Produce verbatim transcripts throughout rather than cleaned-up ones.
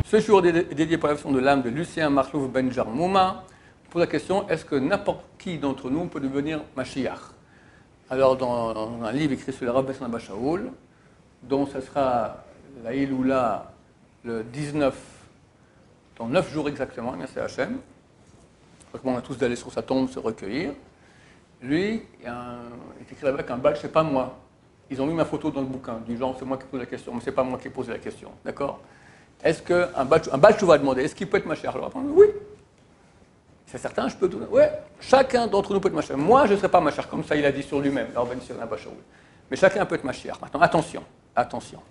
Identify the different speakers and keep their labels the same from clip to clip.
Speaker 1: Ce jour est dédié pour la version de l'âme de Lucien Marlouf Ben Jarmouma. On pose la question, est-ce que n'importe qui d'entre nous peut devenir Mashiach? Alors, dans, dans un livre écrit sur le Rav Besson Abba Shaul, dont ce sera la Iloula le dix-neuf, dans neuf jours exactement, c'est Hachem. Je recommande à tous d'aller sur sa tombe se recueillir. Lui, il, a un, il est écrit avec un badge, c'est pas moi. Ils ont mis ma photo dans le bouquin, du genre c'est moi qui pose la question, mais c'est pas moi qui ai posé la question, d'accord? Est-ce qu'un badge, un badge, tu vas demander, est-ce qu'il peut être Mashiach? Alors, oui. C'est certain, je peux tout. Oui, chacun d'entre nous peut être Mashiach. Moi, je ne serai pas Mashiach, comme ça il a dit sur lui-même, mais chacun peut être Mashiach. Maintenant, attention, attention.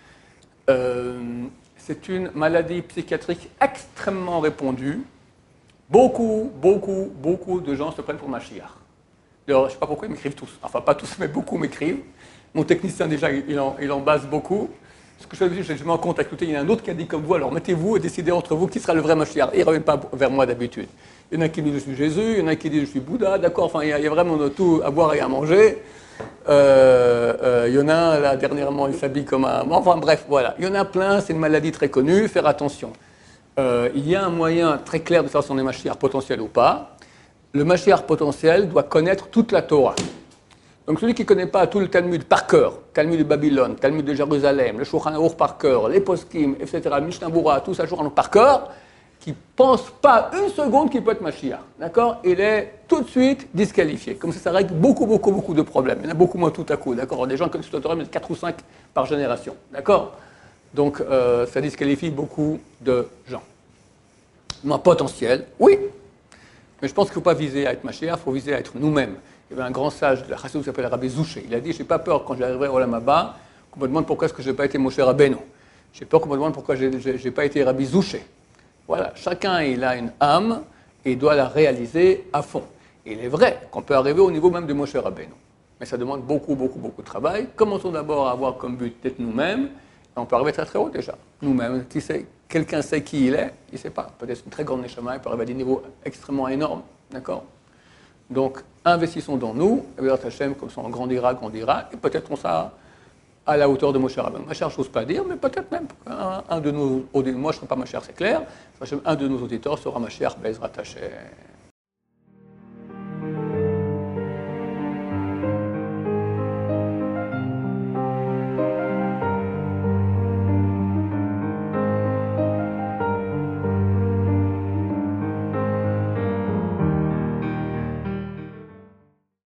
Speaker 1: Euh, c'est une maladie psychiatrique extrêmement répandue. Beaucoup, beaucoup, beaucoup de gens se prennent pour Mashiach. Alors, je ne sais pas pourquoi ils m'écrivent tous. Enfin, pas tous, mais beaucoup m'écrivent. Mon technicien, déjà, il en, il en base beaucoup. Ce que je fais, je me rends compte, écoutez, il y en a un autre qui a dit comme vous, alors mettez-vous et décidez entre vous qui sera le vrai Mashiach. Ils ne reviennent pas vers moi d'habitude. Il y en a qui disent je suis Jésus, il y en a qui disent je suis Bouddha, d'accord, enfin, il y, a, il y a vraiment de tout à boire et à manger. Euh, euh, il y en a un, là, dernièrement, il s'habille comme un... Enfin, bref, voilà. Il y en a plein, c'est une maladie très connue, faire attention. Euh, il y a un moyen très clair de savoir si on est Mashiach potentiel ou pas. Le Mashiach potentiel doit connaître toute la Torah. Donc celui qui ne connaît pas tout le Talmud par cœur, Talmud de Babylone, Talmud de Jérusalem, le Shulchan Aruch par cœur, les Poskim, et cetera, Mishnah Bura, tout ça par cœur, qui ne pense pas une seconde qu'il peut être Mashiach, d'accord? Il est tout de suite disqualifié. Comme ça, ça règle beaucoup, beaucoup, beaucoup de problèmes. Il y en a beaucoup moins tout à coup, d'accord? Des gens qui connaissent la Torah, mais quatre ou cinq par génération, d'accord? Donc euh, ça disqualifie beaucoup de gens. Moi, potentiel, oui. Mais je pense qu'il ne faut pas viser à être Mashiach, il faut viser à être nous-mêmes. Il y avait un grand sage de la Chassidut qui s'appelle Rabbi Zouché. Il a dit, je n'ai pas peur quand j'arriverai au Olam Haba, qu'on me demande pourquoi est-ce que je n'ai pas été Moshe Rabbeinu. J'ai peur qu'on me demande pourquoi je n'ai pas été Rabbi Zouché. Voilà, chacun il a une âme et il doit la réaliser à fond. Et il est vrai qu'on peut arriver au niveau même de Moshe Rabbeinu. Mais ça demande beaucoup, beaucoup, beaucoup de travail. Commençons d'abord à avoir comme but d'être nous-mêmes. Et on peut arriver très très haut déjà. Nous-mêmes, qui sait, quelqu'un sait qui il est, il ne sait pas. Peut-être une très grande neshama, il peut arriver à des niveaux extrêmement énormes. D'accord? Donc, investissons dans nous, et bien, Hachem, comme ça on grandira, grandira, et peut-être on sera à la hauteur de Moshe Rabbeinu. Ma chère, je n'ose pas dire, mais peut-être même un, un de nos auditeurs, moi je ne serai pas ma chère, c'est clair, un de nos auditeurs sera ma chère, Bezrat Hachem.